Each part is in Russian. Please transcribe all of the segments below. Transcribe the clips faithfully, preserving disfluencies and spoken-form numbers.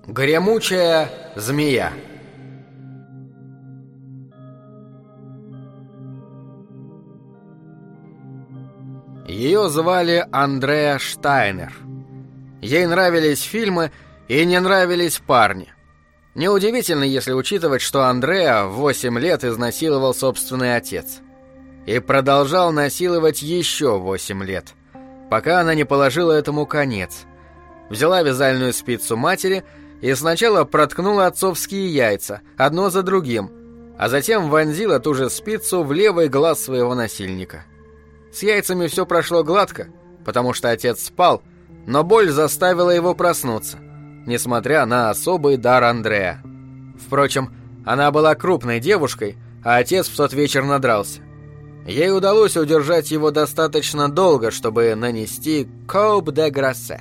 Гремучая змея. Ее звали Андреа Штайнер. Ей нравились фильмы и не нравились парни. Неудивительно, если учитывать, что Андреа в восемь лет изнасиловал собственный отец. И продолжал насиловать еще восемь лет, пока она не положила этому конец. Взяла вязальную спицу матери и сначала проткнула отцовские яйца, одно за другим, а затем вонзила ту же спицу в левый глаз своего насильника. С яйцами все прошло гладко, потому что отец спал, но боль заставила его проснуться, несмотря на особый дар Андреа. Впрочем, она была крупной девушкой, а отец в тот вечер надрался. Ей удалось удержать его достаточно долго, чтобы нанести «coup de grâce».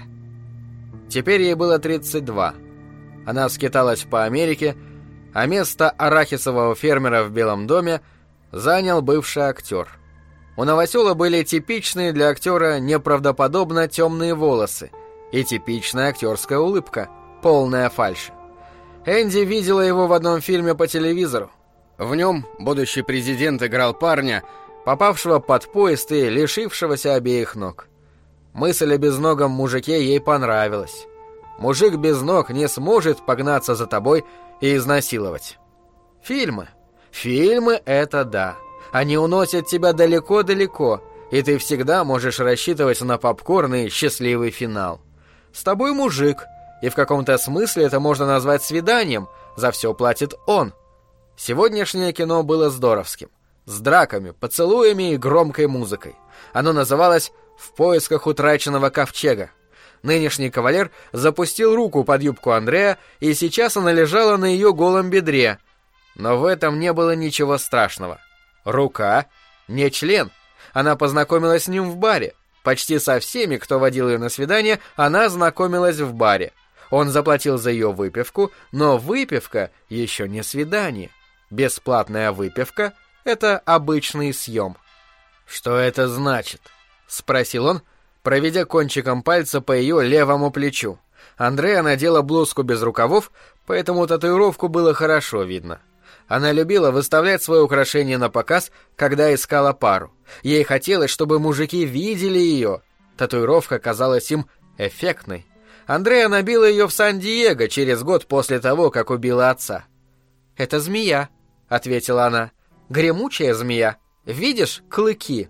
Теперь ей было тридцать два. Она скиталась по Америке, а место арахисового фермера в Белом доме занял бывший актер. У новосела были типичные для актера неправдоподобно темные волосы и типичная актерская улыбка, полная фальши. Энди видела его в одном фильме по телевизору. В нем будущий президент играл парня, попавшего под поезд и лишившегося обеих ног. Мысль о безногом мужике ей понравилась. Мужик без ног не сможет погнаться за тобой и изнасиловать. Фильмы. Фильмы — это да. Они уносят тебя далеко-далеко, и ты всегда можешь рассчитывать на попкорн и счастливый финал. С тобой мужик, и в каком-то смысле это можно назвать свиданием, за все платит он. Сегодняшнее кино было здоровским. С драками, поцелуями и громкой музыкой. Оно называлось «В поисках утраченного ковчега». Нынешний кавалер запустил руку под юбку Андреа, и сейчас она лежала на ее голом бедре. Но в этом не было ничего страшного. Рука — не член. Она познакомилась с ним в баре. Почти со всеми, кто водил ее на свидание, она знакомилась в баре. Он заплатил за ее выпивку, но выпивка еще не свидание. Бесплатная выпивка — это обычный съем. «Что это значит?» — спросил он, проведя кончиком пальца по ее левому плечу. Андреа надела блузку без рукавов, поэтому татуировку было хорошо видно. Она любила выставлять свое украшение на показ, когда искала пару. Ей хотелось, чтобы мужики видели ее. Татуировка казалась им эффектной. Андреа набила ее в Сан-Диего через год после того, как убила отца. «Это змея», — ответила она. «Гремучая змея. Видишь клыки?»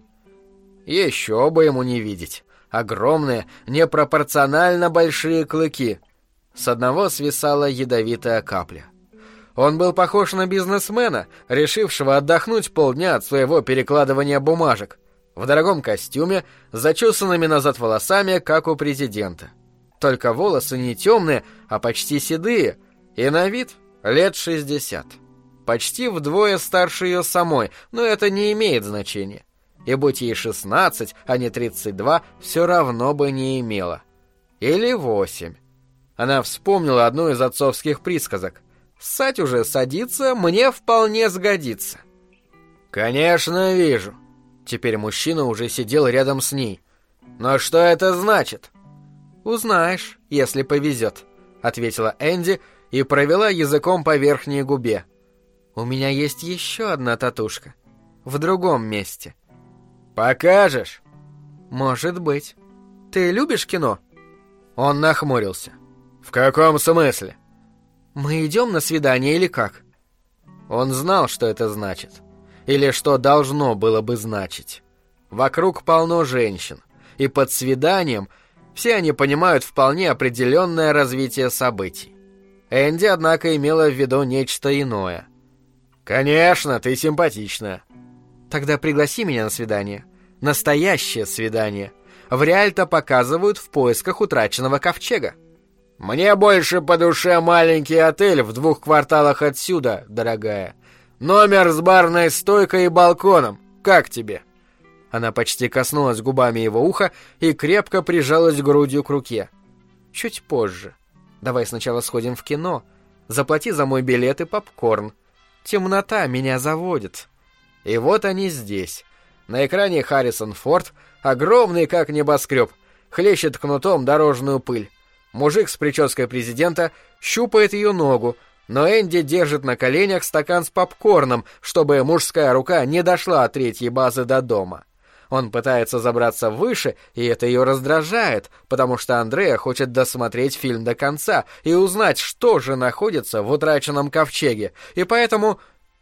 Еще бы ему не видеть. Огромные, непропорционально большие клыки. С одного свисала ядовитая капля. Он был похож на бизнесмена, решившего отдохнуть полдня от своего перекладывания бумажек, в дорогом костюме, с зачесанными назад волосами, как у президента. Только волосы не темные, а почти седые, и на вид лет шестьдесят. Почти вдвое старше ее самой, но это не имеет значения. И будь ей шестнадцать, а не тридцать два, все равно бы не имело. Или восемь. Она вспомнила одну из отцовских присказок. «Ссать уже садится, мне вполне сгодится». «Конечно, вижу». Теперь мужчина уже сидел рядом с ней. «Но что это значит?» «Узнаешь, если повезет», — ответила Энди и провела языком по верхней губе. «У меня есть еще одна татушка. В другом месте». «Покажешь?» «Может быть. Ты любишь кино?» Он нахмурился. «В каком смысле?» «Мы идем на свидание или как?» Он знал, что это значит. Или что должно было бы значить. Вокруг полно женщин. И под свиданием все они понимают вполне определенное развитие событий. Энди, однако, имела в виду нечто иное. «Конечно, ты симпатичная». «Тогда пригласи меня на свидание. Настоящее свидание. В Риальто показывают «В поисках утраченного ковчега». «Мне больше по душе маленький отель в двух кварталах отсюда, дорогая. Номер с барной стойкой и балконом. Как тебе?» Она почти коснулась губами его уха и крепко прижалась грудью к руке. «Чуть позже. Давай сначала сходим в кино. Заплати за мой билет и попкорн. Темнота меня заводит». И вот они здесь. На экране Харрисон Форд, огромный как небоскреб, хлещет кнутом дорожную пыль. Мужик с прической президента щупает ее ногу, но Энди держит на коленях стакан с попкорном, чтобы мужская рука не дошла от третьей базы до дома. Он пытается забраться выше, и это ее раздражает, потому что Андреа хочет досмотреть фильм до конца и узнать, что же находится в утраченном ковчеге, и поэтому...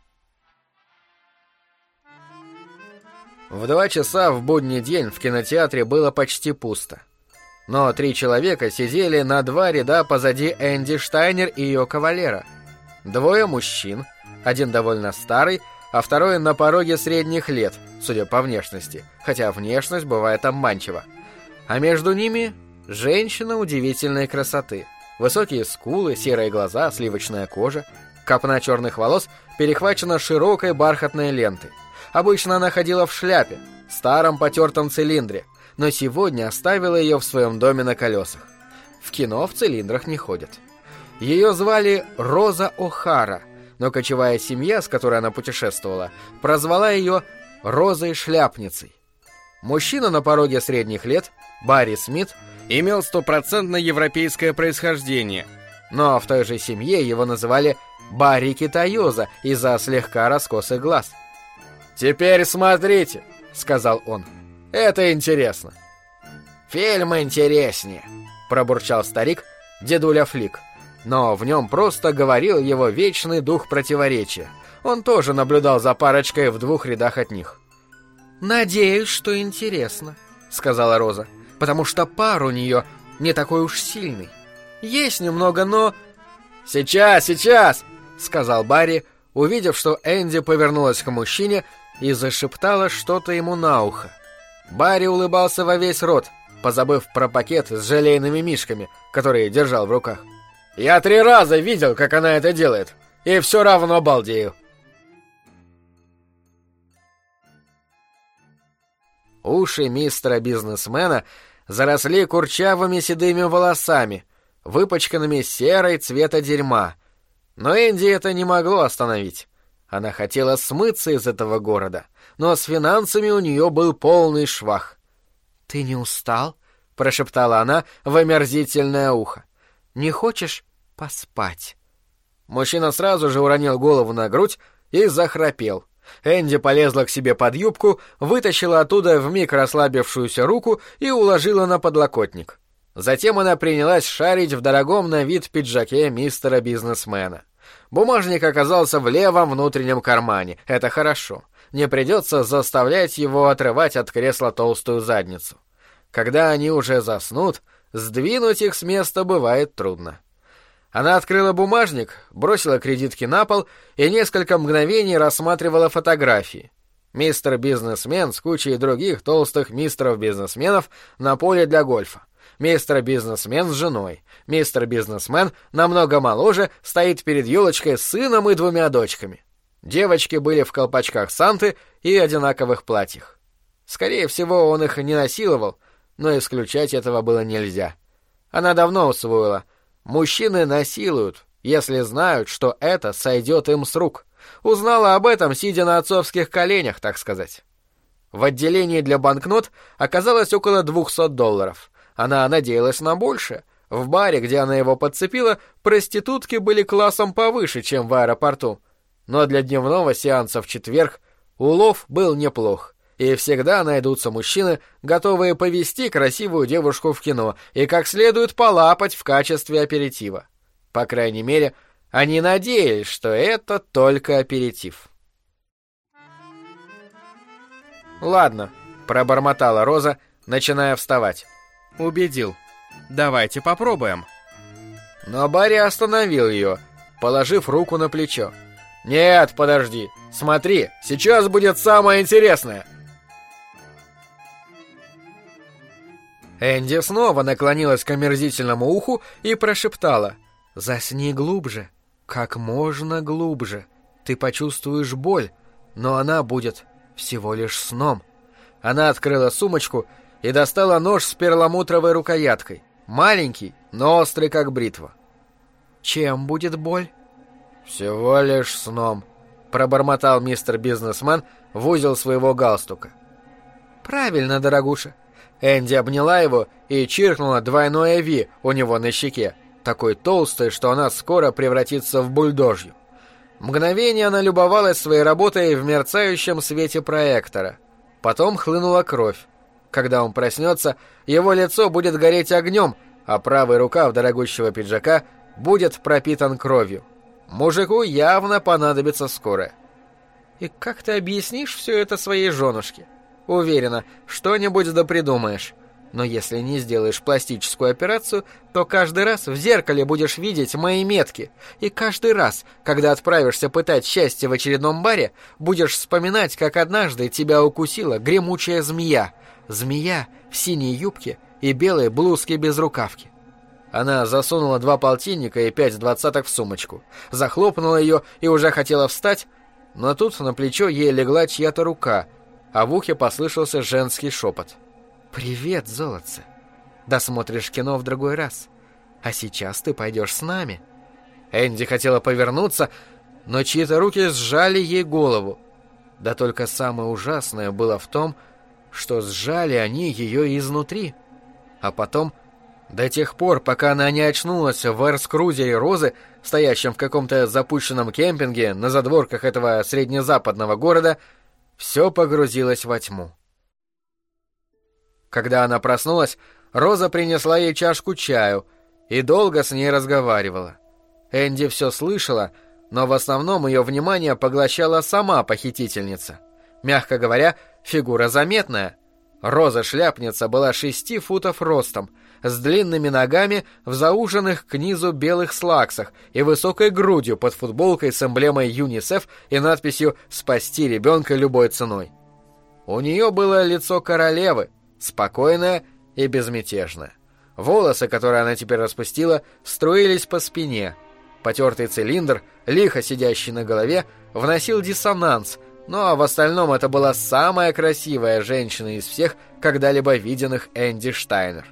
В два часа в будний день в кинотеатре было почти пусто. Но три человека сидели на два ряда позади Энди Штайнер и ее кавалера. Двое мужчин, один довольно старый, а второй на пороге средних лет, судя по внешности, хотя внешность бывает обманчива. А между ними женщина удивительной красоты. Высокие скулы, серые глаза, сливочная кожа. Копна черных волос перехвачена широкой бархатной лентой. Обычно она ходила в шляпе, старом потертом цилиндре, но сегодня оставила ее в своем доме на колесах. В кино в цилиндрах не ходят. Ее звали Роза О'Хара, но кочевая семья, с которой она путешествовала, прозвала ее Розой-шляпницей. Мужчина на пороге средних лет, Барри Смит, имел стопроцентно европейское происхождение, но в той же семье его называли Барри Китаёза из-за слегка раскосых глаз. «Теперь смотрите», — сказал он. «Это интересно». «Фильм интереснее», — пробурчал старик, дедуля Флик. Но в нем просто говорил его вечный дух противоречия. Он тоже наблюдал за парочкой в двух рядах от них. «Надеюсь, что интересно», — сказала Роза, «потому что пар у нее не такой уж сильный. Есть немного, но...» «Сейчас, сейчас!» — сказал Барри, увидев, что Энди повернулась к мужчине и зашептала что-то ему на ухо. Барри улыбался во весь рот, позабыв про пакет с желейными мишками, которые держал в руках. «Я три раза видел, как она это делает, и все равно балдею». Уши мистера бизнесмена заросли курчавыми седыми волосами, выпачканными серой цвета дерьма. Но Энди это не могло остановить. Она хотела смыться из этого города, но с финансами у нее был полный швах. «Ты не устал?» — прошептала она в омерзительное ухо. «Не хочешь поспать?» Мужчина сразу же уронил голову на грудь и захрапел. Энди полезла к себе под юбку, вытащила оттуда вмиг расслабившуюся руку и уложила на подлокотник. Затем она принялась шарить в дорогом на вид пиджаке мистера бизнесмена. Бумажник оказался в левом внутреннем кармане. Это хорошо. Не придется заставлять его отрывать от кресла толстую задницу. Когда они уже заснут, сдвинуть их с места бывает трудно. Она открыла бумажник, бросила кредитки на пол и несколько мгновений рассматривала фотографии. Мистер бизнесмен с кучей других толстых мистеров-бизнесменов на поле для гольфа. Мистер бизнесмен с женой. Мистер бизнесмен, намного моложе, стоит перед елочкой с сыном и двумя дочками. Девочки были в колпачках Санты и одинаковых платьях. Скорее всего, он их не насиловал, но исключать этого было нельзя. Она давно усвоила: мужчины насилуют, если знают, что это сойдет им с рук. Узнала об этом, сидя на отцовских коленях, так сказать. В отделении для банкнот оказалось около двухсот долларов. Она надеялась на больше. В баре, где она его подцепила, проститутки были классом повыше, чем в аэропорту. Но для дневного сеанса в четверг улов был неплох. И всегда найдутся мужчины, готовые повезти красивую девушку в кино и как следует полапать в качестве аперитива. По крайней мере, они надеялись, что это только аперитив. «Ладно», — пробормотала Роза, начиная вставать. «Убедил. Давайте попробуем». Но Барри остановил ее, положив руку на плечо. «Нет, подожди. Смотри, сейчас будет самое интересное». Энди снова наклонилась к омерзительному уху и прошептала: «Засни глубже, как можно глубже. Ты почувствуешь боль, но она будет всего лишь сном». Она открыла сумочку и достала нож с перламутровой рукояткой. Маленький, но острый, как бритва. «Чем будет боль?» «Всего лишь сном», — пробормотал мистер бизнесмен в узел своего галстука. «Правильно, дорогуша. Энди обняла его и чиркнула двойное «Ви» у него на щеке, такой толстой, что она скоро превратится в бульдожью. Мгновение она любовалась своей работой в мерцающем свете проектора. Потом хлынула кровь. Когда он проснется, его лицо будет гореть огнем, а правый рукав дорогущего пиджака будет пропитан кровью. Мужику явно понадобится скорая. И как ты объяснишь все это своей женушке? Уверена, что-нибудь да придумаешь. Но если не сделаешь пластическую операцию, то каждый раз в зеркале будешь видеть мои метки. И каждый раз, когда отправишься пытать счастье в очередном баре, будешь вспоминать, как однажды тебя укусила гремучая змея. Змея в синей юбке и белой блузке без рукавки. Она засунула два полтинника и пять двадцаток в сумочку, захлопнула ее и уже хотела встать, но тут на плечо ей легла чья-то рука, а в ухе послышался женский шепот. «Привет, золотце. Досмотришь кино в другой раз. А сейчас ты пойдешь с нами». Энди хотела повернуться, но чьи-то руки сжали ей голову. Да только самое ужасное было в том, что сжали они ее изнутри. А потом, до тех пор, пока она не очнулась в эрскрузере Розы, стоящем в каком-то запущенном кемпинге на задворках этого среднезападного города, все погрузилось во тьму. Когда она проснулась, Роза принесла ей чашку чаю и долго с ней разговаривала. Энди все слышала, но в основном ее внимание поглощала сама похитительница. Мягко говоря, фигура заметная. Роза-шляпница была шести футов ростом, с длинными ногами в зауженных к низу белых слаксах и высокой грудью под футболкой с эмблемой ЮНИСЕФ и надписью «Спасти ребенка любой ценой». У нее было лицо королевы, спокойная и безмятежная. Волосы, которые она теперь распустила, струились по спине. Потертый цилиндр, лихо сидящий на голове, вносил диссонанс, но в остальном это была самая красивая женщина из всех когда-либо виденных Энди Штайнер.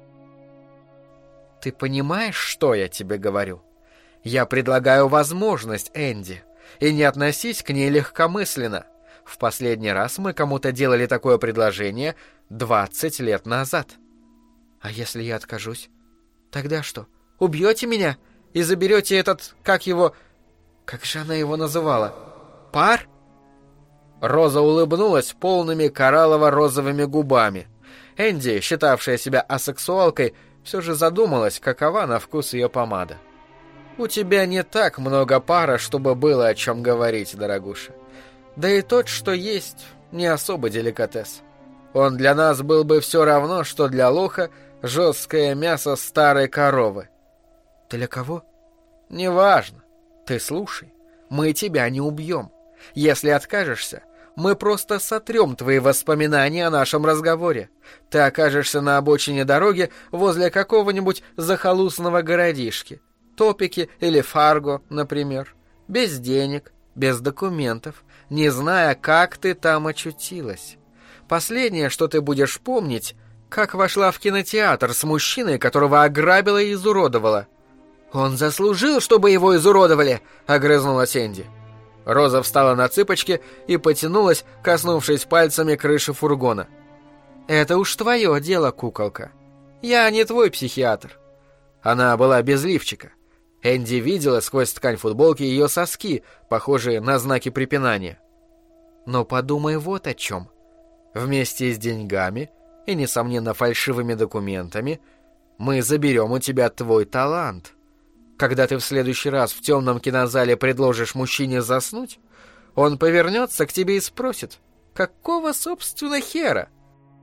«Ты понимаешь, что я тебе говорю? Я предлагаю возможность, Энди, и не относись к ней легкомысленно. В последний раз мы кому-то делали такое предложение двадцать лет назад. А если я откажусь? Тогда что, убьете меня и заберете этот, как его... Как же она его называла? Пар?» Роза улыбнулась полными кораллово-розовыми губами. Энди, считавшая себя асексуалкой, все же задумалась, какова на вкус ее помада. «У тебя не так много пара, чтобы было о чем говорить, дорогуша. Да и тот, что есть, не особо деликатес. Он для нас был бы все равно, что для лоха жесткое мясо старой коровы». «Для кого?» «Неважно. Ты слушай, мы тебя не убьем. Если откажешься, мы просто сотрем твои воспоминания о нашем разговоре. Ты окажешься на обочине дороги возле какого-нибудь захолустного городишки. Топики или Фарго, например. Без денег, без документов, не зная, как ты там очутилась. Последнее, что ты будешь помнить, как вошла в кинотеатр с мужчиной, которого ограбила и изуродовала». «Он заслужил, чтобы его изуродовали!» — огрызнулась Энди. Роза встала на цыпочки и потянулась, коснувшись пальцами крыши фургона. «Это уж твое дело, куколка. Я не твой психиатр». Она была без лифчика. Энди видела сквозь ткань футболки ее соски, похожие на знаки препинания. «Но подумай вот о чем. Вместе с деньгами и, несомненно, фальшивыми документами мы заберем у тебя твой талант. Когда ты в следующий раз в темном кинозале предложишь мужчине заснуть, он повернется к тебе и спросит, какого, собственно, хера?»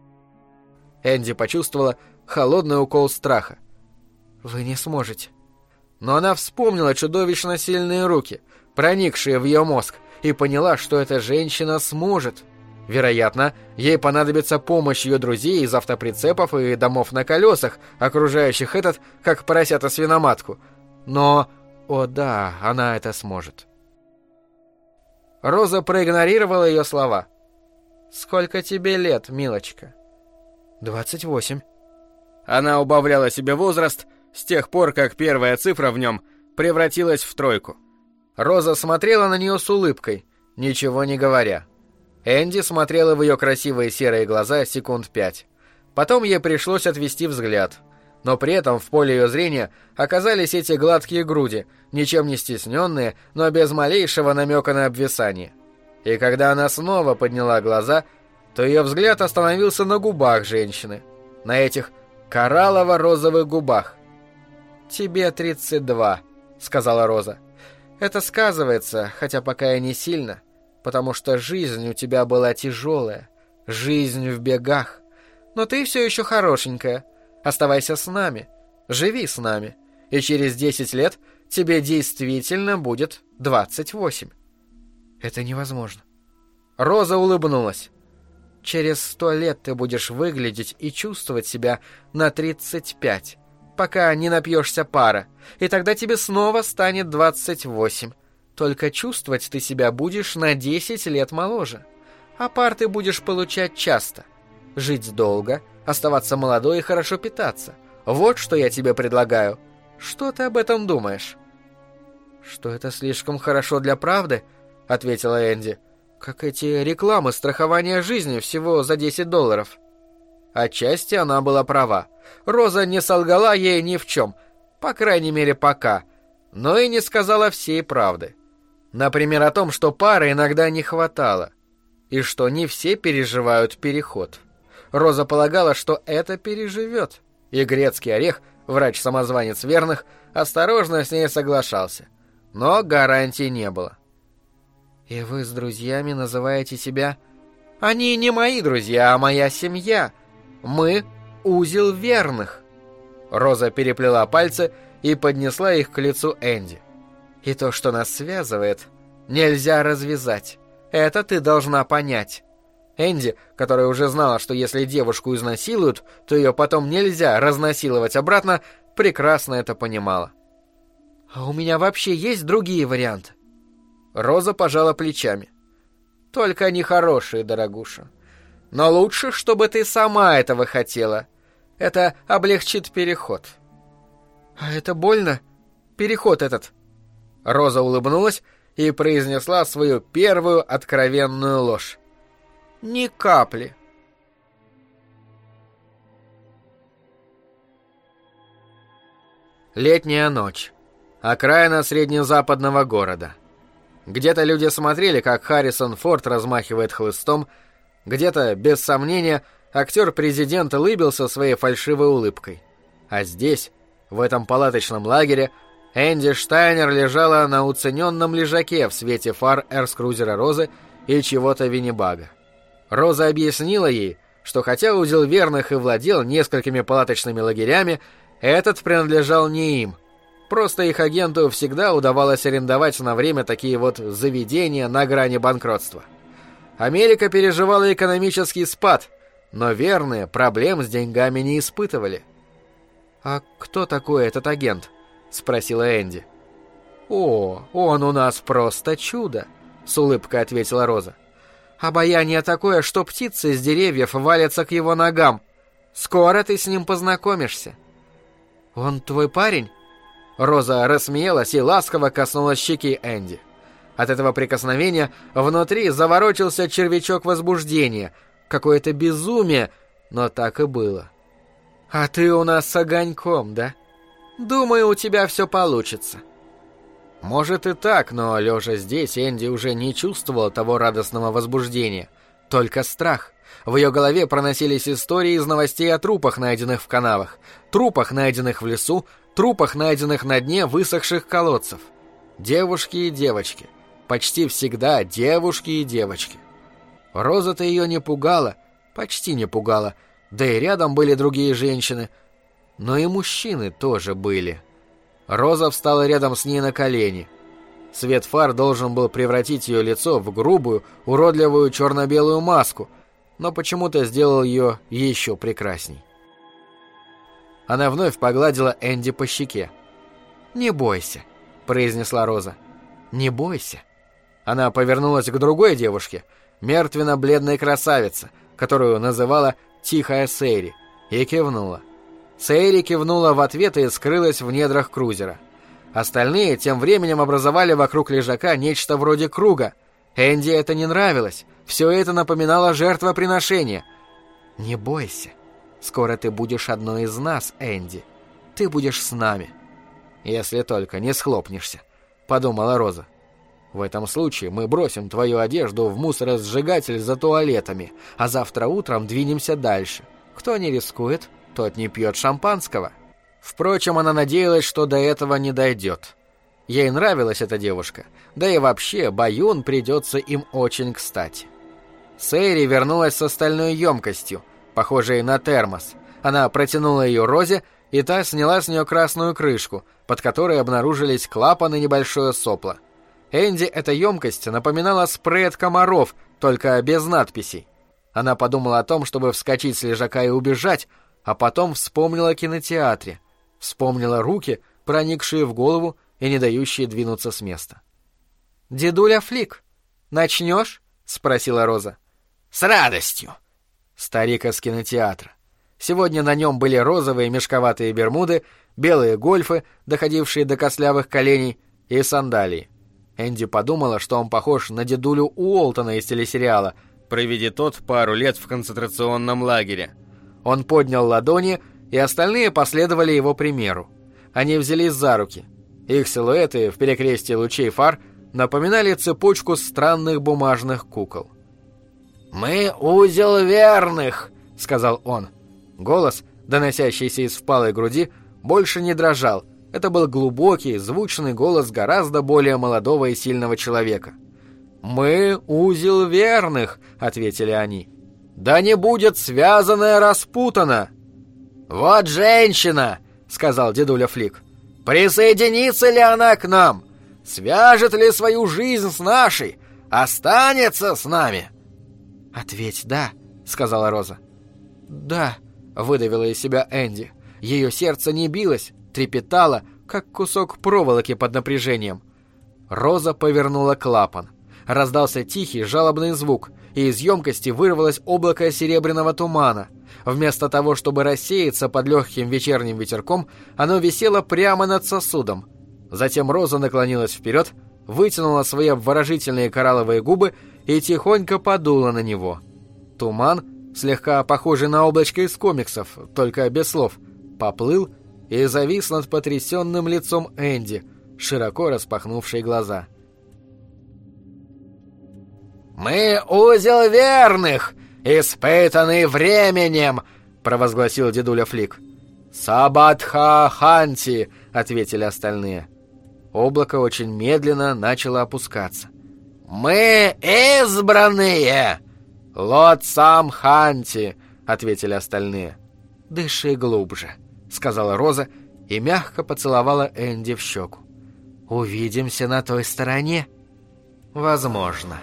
Энди почувствовала холодный укол страха. «Вы не сможете». Но она вспомнила чудовищно сильные руки, проникшие в ее мозг, и поняла, что эта женщина сможет. Вероятно, ей понадобится помощь ее друзей из автоприцепов и домов на колесах, окружающих этот, как поросята свиноматку. Но, о да, она это сможет. Роза проигнорировала ее слова. «Сколько тебе лет, милочка?» «Двадцать восемь». Она убавляла себе возраст с тех пор, как первая цифра в нем превратилась в тройку. Роза смотрела на нее с улыбкой, ничего не говоря. Энди смотрела в ее красивые серые глаза секунд пять. Потом ей пришлось отвести взгляд, но при этом в поле ее зрения оказались эти гладкие груди, ничем не стесненные, но без малейшего намека на обвисание. И когда она снова подняла глаза, то ее взгляд остановился на губах женщины, на этих кораллово-розовых губах. «Тебе тридцать два», — сказала Роза. «Это сказывается, хотя пока и не сильно, потому что жизнь у тебя была тяжелая, жизнь в бегах. Но ты все еще хорошенькая. Оставайся с нами, живи с нами, и через десять лет тебе действительно будет двадцать восемь». «Это невозможно». Роза улыбнулась. «Через сто лет ты будешь выглядеть и чувствовать себя на тридцать пять, пока не напьешься пара, и тогда тебе снова станет двадцать восемь. Только чувствовать ты себя будешь на десять лет моложе. А пар ты будешь получать часто. Жить долго, оставаться молодой и хорошо питаться. Вот что я тебе предлагаю. Что ты об этом думаешь?» «Что это слишком хорошо для правды?» — ответила Энди. «Как эти рекламы страхования жизни всего за десять долларов». Отчасти она была права. Роза не солгала ей ни в чем, по крайней мере пока, но и не сказала всей правды. Например, о том, что пары иногда не хватало, и что не все переживают переход. Роза полагала, что это переживет, и грецкий орех, врач-самозванец верных, осторожно с ней соглашался, но гарантий не было. «И вы с друзьями называете себя...» «Они не мои друзья, а моя семья. Мы — узел верных». Роза переплела пальцы и поднесла их к лицу Энди. «И то, что нас связывает, нельзя развязать. Это ты должна понять». Энди, которая уже знала, что если девушку изнасилуют, то ее потом нельзя разнасиловать обратно, прекрасно это понимала. «А у меня вообще есть другие варианты?» Роза пожала плечами. «Только они хорошие, дорогуша. Но лучше, чтобы ты сама этого хотела. Это облегчит переход». «А это больно? Переход этот?» Роза улыбнулась и произнесла свою первую откровенную ложь. «Ни капли». Летняя ночь. Окраина среднезападного города. Где-то люди смотрели, как Харрисон Форд размахивает хлыстом, где-то, без сомнения, актер-президент улыбился своей фальшивой улыбкой. А здесь, в этом палаточном лагере, Энди Штайнер лежала на уцененном лежаке в свете фар эрскрузера Розы и чего-то Виннибага. Роза объяснила ей, что хотя узел верных и владел несколькими палаточными лагерями, этот принадлежал не им. Просто их агенту всегда удавалось арендовать на время такие вот заведения на грани банкротства. Америка переживала экономический спад, но верные проблем с деньгами не испытывали. «А кто такой этот агент?» — спросила Энди. «О, он у нас просто чудо», — с улыбкой ответила Роза. «Обаяние такое, что птицы с деревьев валятся к его ногам. Скоро ты с ним познакомишься». «Он твой парень?» Роза рассмеялась и ласково коснулась щеки Энди. От этого прикосновения внутри заворочился червячок возбуждения. Какое-то безумие, но так и было. «А ты у нас с огоньком, да? Думаю, у тебя все получится». Может и так, но, лежа здесь, Энди уже не чувствовала того радостного возбуждения. Только страх. В ее голове проносились истории из новостей о трупах, найденных в канавах, трупах, найденных в лесу, трупах, найденных на дне высохших колодцев. Девушки и девочки. Почти всегда девушки и девочки. Роза-то ее не пугала, почти не пугала, да и рядом были другие женщины. Но и мужчины тоже были. Роза встала рядом с ней на колени. Свет фар должен был превратить ее лицо в грубую, уродливую черно-белую маску, но почему-то сделал ее еще прекрасней. Она вновь погладила Энди по щеке. «Не бойся», — произнесла Роза. «Не бойся». Она повернулась к другой девушке, мертвенно-бледной красавице, которую называла «Тихая Сэйри», и кивнула. Сэйри кивнула в ответ и скрылась в недрах крузера. Остальные тем временем образовали вокруг лежака нечто вроде круга. Энди это не нравилось. Все это напоминало жертвоприношение. «Не бойся», Скоро ты будешь одной из нас, Энди. Ты будешь с нами. Если только не схлопнешься, подумала Роза. В этом случае мы бросим твою одежду в мусоросжигатель за туалетами, а завтра утром двинемся дальше. Кто не рискует, тот не пьет шампанского. Впрочем, она надеялась, что до этого не дойдет. Ей нравилась эта девушка, да и вообще Баюн придется им очень кстати. Сэри вернулась с остальной емкостью, похожей на термос. Она протянула ее Розе, и та сняла с нее красную крышку, под которой обнаружились клапан и небольшое сопло. Энди эта емкость напоминала спрей от комаров, только без надписей. Она подумала о том, чтобы вскочить с лежака и убежать, а потом вспомнила о кинотеатре. Вспомнила руки, проникшие в голову и не дающие двинуться с места. «Дедуля Флик, начнешь?» — спросила Роза. «С радостью!» Старик из кинотеатра. Сегодня на нем были розовые мешковатые бермуды, белые гольфы, доходившие до костлявых коленей, и сандалии. Энди подумала, что он похож на дедулю Уолтона из телесериала, проведя тот пару лет в концентрационном лагере. Он поднял ладони, и остальные последовали его примеру. Они взялись за руки. Их силуэты в перекрестии лучей фар напоминали цепочку странных бумажных кукол. «Мы узел верных», — сказал он. Голос, доносящийся из впалой груди, больше не дрожал. Это был глубокий, звучный голос гораздо более молодого и сильного человека. «Мы узел верных», — ответили они. «Да не будет связанное распутано!» «Вот женщина», — сказал дедуля Флик. «Присоединится ли она к нам? Свяжет ли свою жизнь с нашей? Останется с нами?» «Ответь «да», — сказала Роза. «Да», — выдавила из себя Энди. Ее сердце не билось, трепетало, как кусок проволоки под напряжением. Роза повернула клапан. Раздался тихий, жалобный звук, и из емкости вырвалось облако серебряного тумана. Вместо того, чтобы рассеяться под легким вечерним ветерком, оно висело прямо над сосудом. Затем Роза наклонилась вперед, вытянула свои обворожительные коралловые губы и тихонько подула на него. Туман, слегка похожий на облачко из комиксов, только без слов, поплыл и завис над потрясенным лицом Энди, широко распахнувшей глаза. «Мы узел верных, испытанный временем», — провозгласил дедуля Флик. «Сабатха-ханти», — ответили остальные. Облако очень медленно начало опускаться. «Мы избранные!» «Лот-сам-ханти», — ответили остальные. «Дыши глубже», — сказала Роза и мягко поцеловала Энди в щеку. «Увидимся на той стороне?» «Возможно».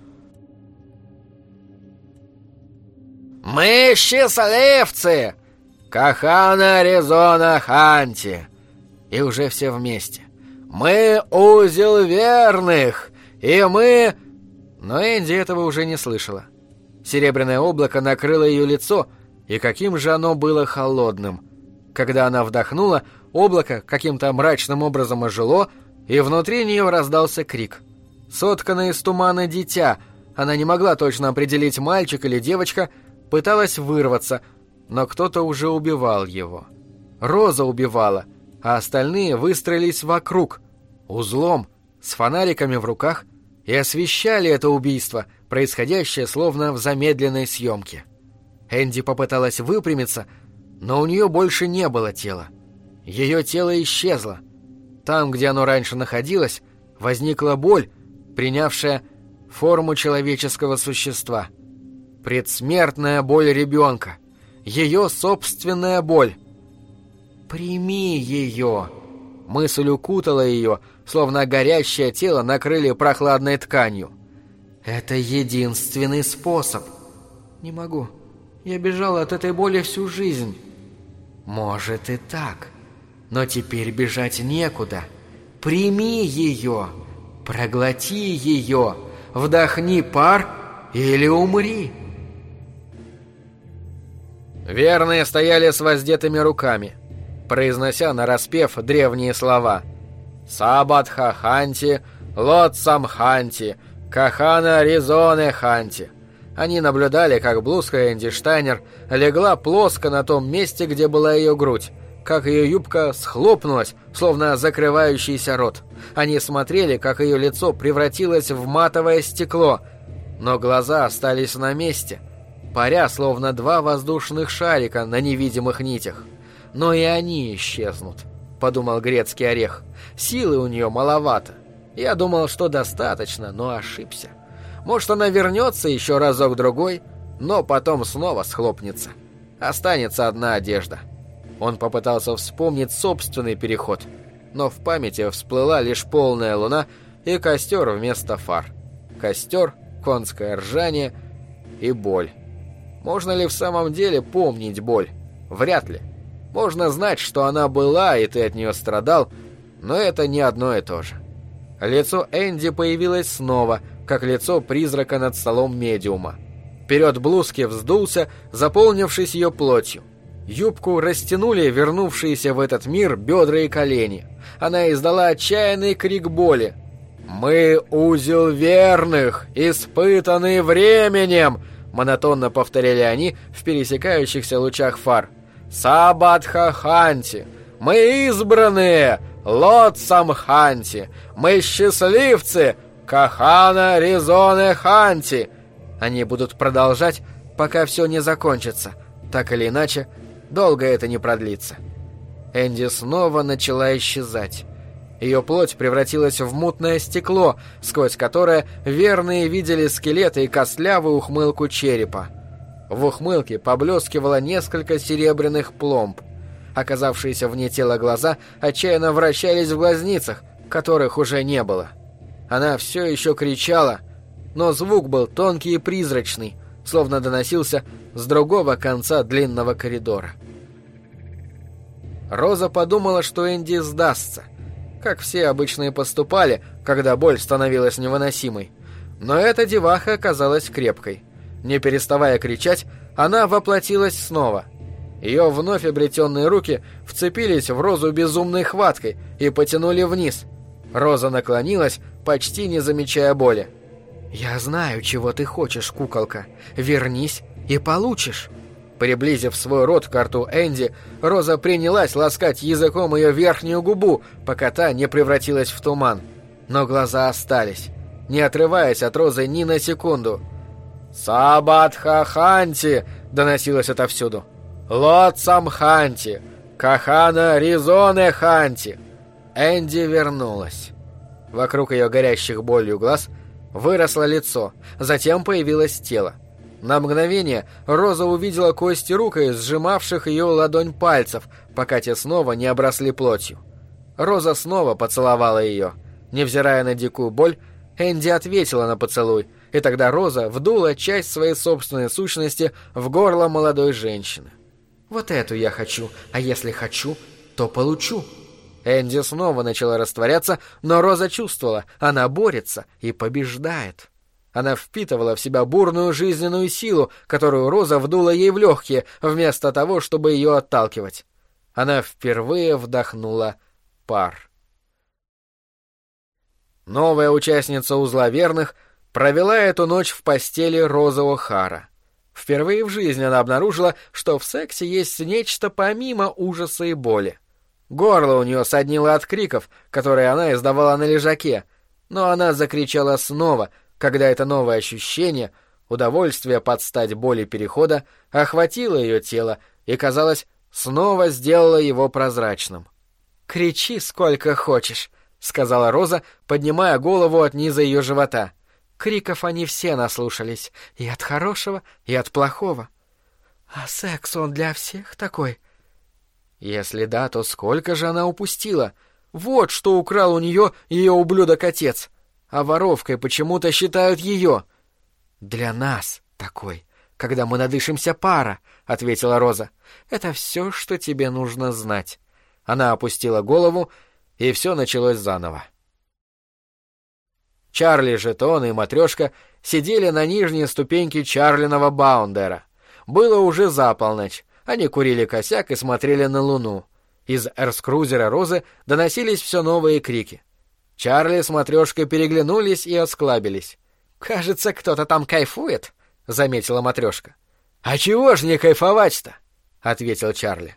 «Мы счастливцы! Кахана Аризона Ханти!» И уже все вместе. «Мы узел верных! И мы...» Но Энди этого уже не слышала. Серебряное облако накрыло ее лицо, и каким же оно было холодным. Когда она вдохнула, облако каким-то мрачным образом ожило, и внутри нее раздался крик. Сотканное из тумана дитя, она не могла точно определить, мальчик или девочка, пыталась вырваться, но кто-то уже убивал его. Роза убивала, а остальные выстроились вокруг, узлом, с фонариками в руках, и освещали это убийство, происходящее словно в замедленной съемке. Энди попыталась выпрямиться, но у нее больше не было тела. Ее тело исчезло. Там, где оно раньше находилось, возникла боль, принявшая форму человеческого существа. Предсмертная боль ребенка. Ее собственная боль. «Прими ее!» Мысль укутала ее, словно горящее тело накрыли прохладной тканью. «Это единственный способ». «Не могу. Я бежала от этой боли всю жизнь». «Может и так. Но теперь бежать некуда. Прими ее. Проглоти ее. Вдохни пар или умри». Верные стояли с воздетыми руками, произнося нараспев древние слова. «Сабатха-ханти, Лот-сам-ханти, Кахана Ризоне-ханти». Они наблюдали, как блузка Энди Штайнер легла плоско на том месте, где была ее грудь, как ее юбка схлопнулась, словно закрывающийся рот. Они смотрели, как ее лицо превратилось в матовое стекло, но глаза остались на месте, паря, словно два воздушных шарика на невидимых нитях. «Но и они исчезнут», — подумал грецкий орех. «Силы у нее маловато. Я думал, что достаточно, но ошибся. Может, она вернется еще разок-другой, но потом снова схлопнется. Останется одна одежда». Он попытался вспомнить собственный переход, но в памяти всплыла лишь полная луна и костер вместо фар. Костер, конское ржание и боль. Можно ли в самом деле помнить боль? Вряд ли. Можно знать, что она была, и ты от нее страдал, но это не одно и то же. Лицо Энди появилось снова, как лицо призрака над столом медиума. Вперед блузки вздулся, заполнившись ее плотью. Юбку растянули вернувшиеся в этот мир бедра и колени. Она издала отчаянный крик боли. «Мы узел верных, испытанный временем!» монотонно повторяли они в пересекающихся лучах фар. «Сабатха Ханти! Мы избранные! Лотсам Ханти! Мы счастливцы! Кахана Ризоне Ханти!» Они будут продолжать, пока все не закончится. Так или иначе, долго это не продлится. Энди снова начала исчезать. Ее плоть превратилась в мутное стекло, сквозь которое верные видели скелеты и костлявую ухмылку черепа. В ухмылке поблескивало несколько серебряных пломб. Оказавшиеся вне тела глаза отчаянно вращались в глазницах, которых уже не было. Она все еще кричала, но звук был тонкий и призрачный, словно доносился с другого конца длинного коридора. Роза подумала, что Энди сдастся, как все обычно и поступали, когда боль становилась невыносимой. Но эта деваха оказалась крепкой. Не переставая кричать, она воплотилась снова. Ее вновь обретенные руки вцепились в Розу безумной хваткой и потянули вниз. Роза наклонилась, почти не замечая боли. «Я знаю, чего ты хочешь, куколка. Вернись и получишь». Приблизив свой рот к рту Энди, Роза принялась ласкать языком ее верхнюю губу, пока та не превратилась в туман. Но глаза остались, не отрываясь от Розы ни на секунду. «Сабатха Ханти!» — доносилось отовсюду. «Лотсам Ханти! Кахана Ризоне Ханти!» Энди вернулась. Вокруг ее горящих болью глаз выросло лицо, затем появилось тело. На мгновение Роза увидела кости рук и сжимавших ее ладонь пальцев, пока те снова не обросли плотью. Роза снова поцеловала ее. Невзирая на дикую боль, Энди ответила на поцелуй, и тогда Роза вдула часть своей собственной сущности в горло молодой женщины. «Вот эту я хочу, а если хочу, то получу». Энди снова начала растворяться, но Роза чувствовала, она борется и побеждает. Она впитывала в себя бурную жизненную силу, которую Роза вдула ей в легкие, вместо того, чтобы ее отталкивать. Она впервые вдохнула пар. Новая участница узла верных провела эту ночь в постели Розы О'Хара. Впервые в жизни она обнаружила, что в сексе есть нечто помимо ужаса и боли. Горло у нее соднило от криков, которые она издавала на лежаке, но она закричала снова, когда это новое ощущение, удовольствие под стать боли перехода, охватило ее тело и, казалось, снова сделало его прозрачным. «Кричи сколько хочешь», — сказала Роза, поднимая голову от низа ее живота. «Криков они все наслушались, и от хорошего, и от плохого». «А секс он для всех такой?» Если да, то сколько же она упустила? Вот что украл у нее ее ублюдок-отец. А воровкой почему-то считают ее. «Для нас такой, когда мы надышимся пара», — ответила Роза. «Это все, что тебе нужно знать». Она опустила голову, и все началось заново. Чарли Жетон и Матрешка сидели на нижней ступеньке Чарлиного Баундера. Было уже за полночь. Они курили косяк и смотрели на луну. Из эрскрузера Розы доносились все новые крики. Чарли с Матрешкой переглянулись и осклабились. «Кажется, кто-то там кайфует», — — заметила матрешка. «А чего ж не кайфовать-то?» — ответил Чарли.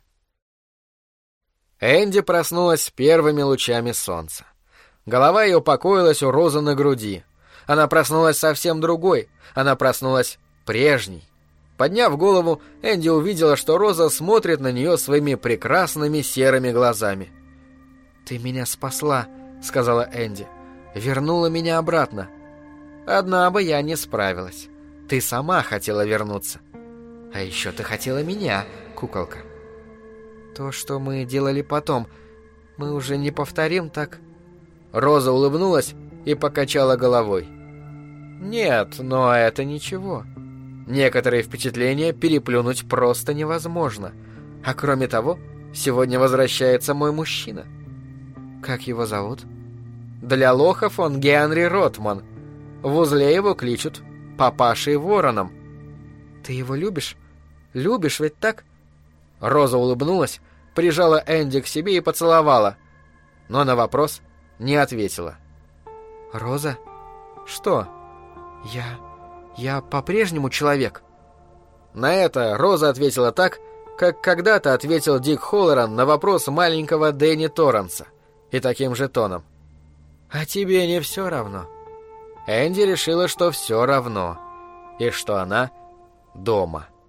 Энди проснулась с первыми лучами солнца. Голова ее покоилась у Розы на груди. Она проснулась совсем другой. Она проснулась прежней. Подняв голову, Энди увидела, что Роза смотрит на нее своими прекрасными серыми глазами. «Ты меня спасла», — сказала Энди. «Вернула меня обратно». «Одна бы я не справилась. Ты сама хотела вернуться. А еще ты хотела меня, куколка». «То, что мы делали потом, мы уже не повторим, так?» Роза улыбнулась и покачала головой. «Нет, но это ничего. Некоторые впечатления переплюнуть просто невозможно. А кроме того, сегодня возвращается мой мужчина». «Как его зовут?» «Для лохов он Генри Ротман. В узле его кличут Папашей Вороном». «Ты его любишь? Любишь ведь так?» Роза улыбнулась, прижала Энди к себе и поцеловала, но на вопрос не ответила. «Роза? Что? Я... я по-прежнему человек?» На это Роза ответила так, как когда-то ответил Дик Холлоран на вопрос маленького Дэнни Торренса, и таким же тоном. «А тебе не все равно?» Энди решила, что все равно, и что она дома.